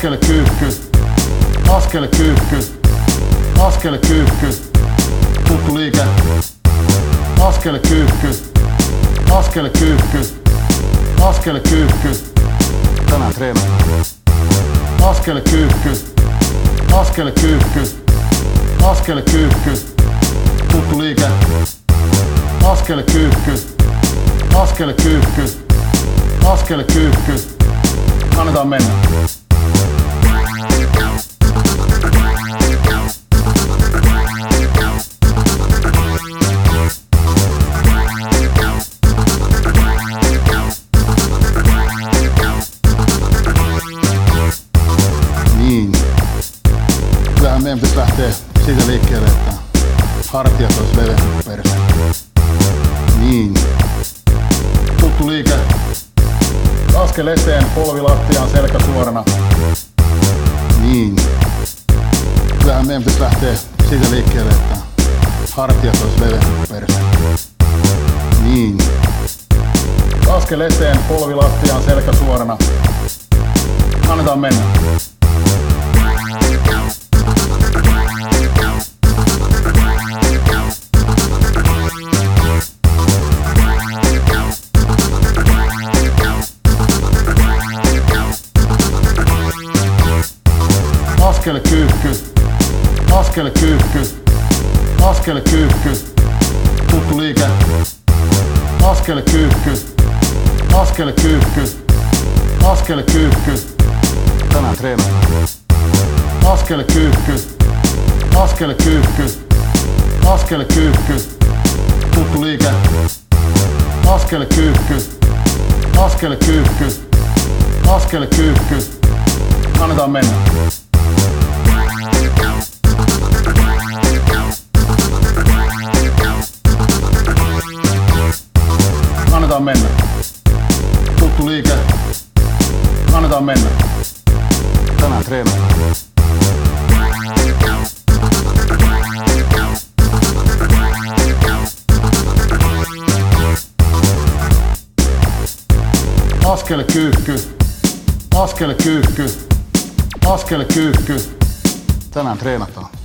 Askel kyykky, askel kyykky, askel kyykky, tuttu liike. Askel kyykky, askel kyykky, askel kyykky. Tänään treenataan. Askel kyykky, askel kyykky, askel kyykky, tuttu liike. Askel kyykky, askel kyykky, askel kyykky. Annetaan mennä. Niin. Kyllähän meidän pitäisi lähteä siitä liikkeelle, että hartiat olisi leveämmät perse. Niin. Tuttu liike. Askel eteen, polvi lattiaan, selkä suorana. Niin. Kyllähän meidän pitäisi lähteä siitä liikkeelle, että hartiat olisi leveämmät perse. Niin. Askel eteen, polvi lattiaan, selkä suorana. Annetaan mennä. Askel kyykky, askel kyykky, askel kyykky, tuttu liike. Askel kyykky, askel kyykky, askel kyykky. Tänään treenataan. Askel kyykky, askel kyykky, askel kyykky, tuttu liike. Askel kyykky, askel kyykky, askel kyykky. Annetaan mennä. Annetaan mennä. Tuttu liike. Annetaan mennä. Tänään treenataan. Askel kyykky, askel kyykky, askel kyykky. Tänään treenataan.